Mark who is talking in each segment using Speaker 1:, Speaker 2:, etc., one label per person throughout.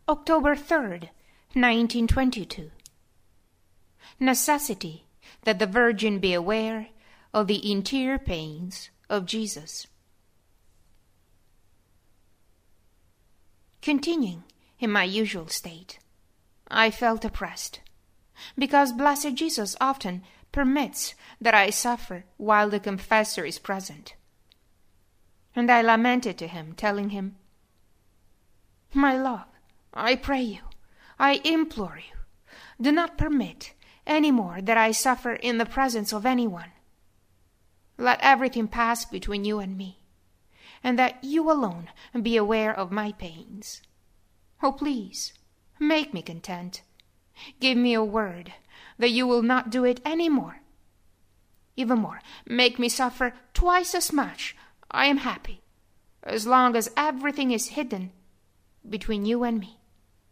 Speaker 1: October 3rd, 1922. Necessity that the Virgin be aware of the interior pains of Jesus. Continuing in my usual state, I felt oppressed, because Blessed Jesus often permits that I suffer while the confessor is present. And I lamented to him, telling him, "My love, I pray you, I implore you, do not permit any more that I suffer in the presence of anyone. Let everything pass between you and me, and that you alone be aware of my pains. Oh, please, make me content. Give me a word that you will not do it any more. Even more, make me suffer twice as much. I am happy, as long as everything is hidden between you and me."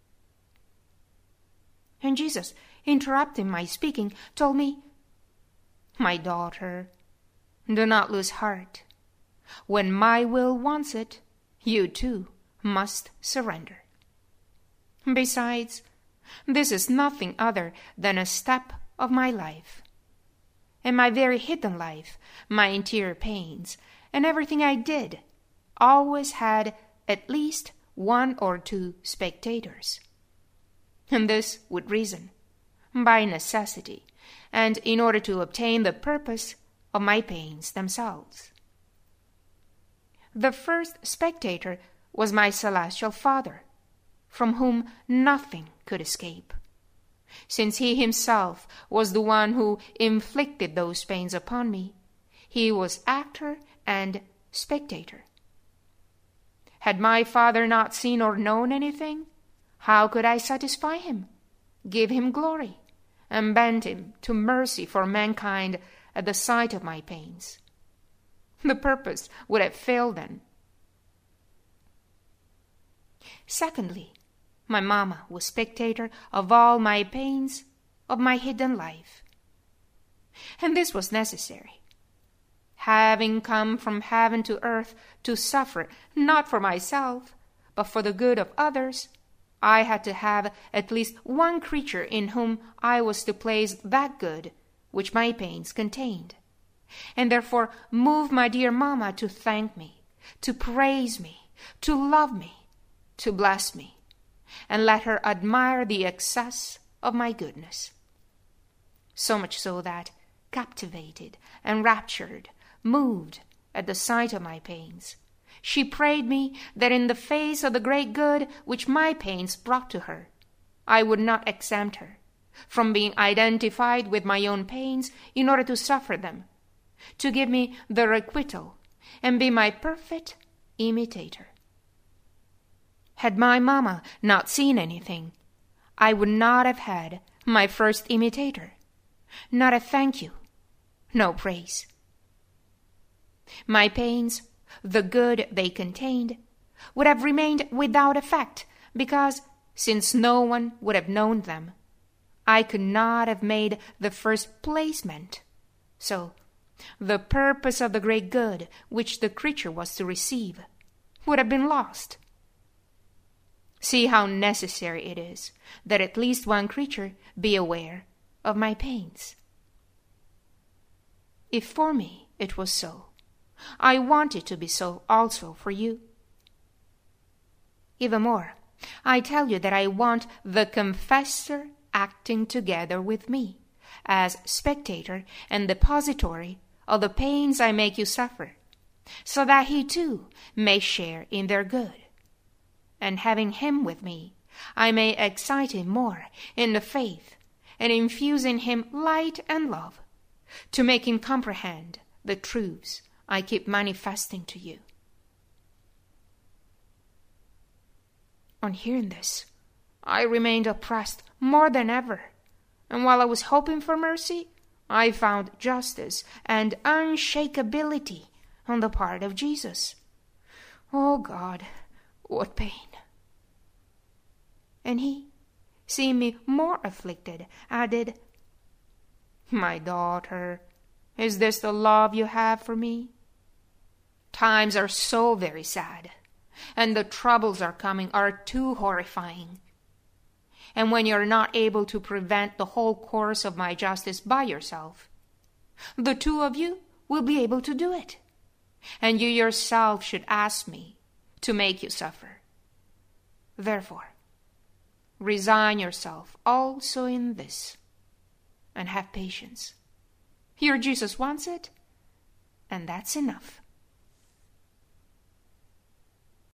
Speaker 1: And Jesus, interrupting my speaking, told me, "My daughter, do not lose heart. When my will wants it, you too must surrender. Besides, this is nothing other than a step of my life. And my very hidden life, my interior pains, and everything I did, always had at least one or two spectators. And this with reason, by necessity, and in order to obtain the purpose of my pains themselves. The first spectator was my celestial Father, from whom nothing could escape, since he himself was the one who inflicted those pains upon me. He was actor and spectator. Had my Father not seen or known anything, how could I satisfy him, give him glory, and bend him to mercy for mankind at the sight of my pains? The purpose would have failed then. Secondly, my mamma was spectator of all my pains, of my hidden life. And this was necessary. Having come from heaven to earth to suffer, not for myself, but for the good of others, I had to have at least one creature in whom I was to place that good which my pains contained, and therefore move my dear mamma to thank me, to praise me, to love me, to bless me, and let her admire the excess of my goodness. So much so that, captivated, enraptured, moved at the sight of my pains, she prayed me that in the face of the great good which my pains brought to her, I would not exempt her from being identified with my own pains in order to suffer them, to give me the requital and be my perfect imitator. Had my mamma not seen anything, I would not have had my first imitator, not a thank you, no praise. My pains, the good they contained, would have remained without effect, because, since no one would have known them, I could not have made the first placement. So, the purpose of the great good which the creature was to receive would have been lost. See how necessary it is that at least one creature be aware of my pains. If for me it was so, I want it to be so also for you. Even more, I tell you that I want the confessor acting together with me, as spectator and depository of the pains I make you suffer, so that he too may share in their good. And having him with me, I may excite him more in the faith, and infuse in him light and love, to make him comprehend the truths I keep manifesting to you." On hearing this, I remained oppressed more than ever, and while I was hoping for mercy, I found justice and unshakability on the part of Jesus. Oh God, what pain! And he, seeing me more afflicted, added, "My daughter, is this the love you have for me? Times are so very sad, and the troubles are coming are too horrifying. And when you're not able to prevent the whole course of my justice by yourself, the two of you will be able to do it. And you yourself should ask me to make you suffer. Therefore, resign yourself also in this, and have patience. Your Jesus wants it, and that's enough.